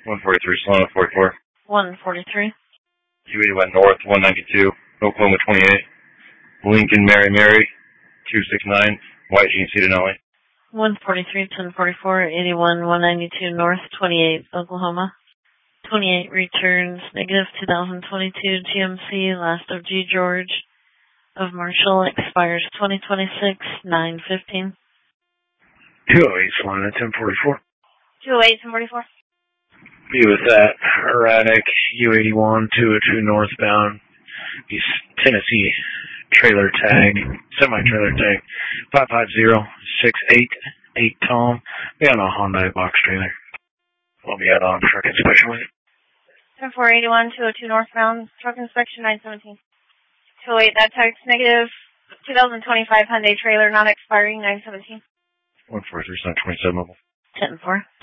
143, Solano 44. 143. 281 North, 192, Oklahoma 28. Lincoln Mary Mary, 269, White GNC Denali. 143, 1044, 81, 192 North, 28, Oklahoma. 28 returns negative 2022 GMC, last of G. George of Marshall, expires 2026, 9/15. 208 Solana 1044. 208, 1044. Be with that erratic U81 202 northbound East Tennessee trailer tag, semi-trailer tag, 550-688 Tom. Be on a Hyundai box trailer. We'll be out on truck inspection with it. 10481, 202 northbound, truck inspection 917. 208, that tag's negative 2025 Hyundai trailer, not expiring 917. 143, 27 mobile. 10-4.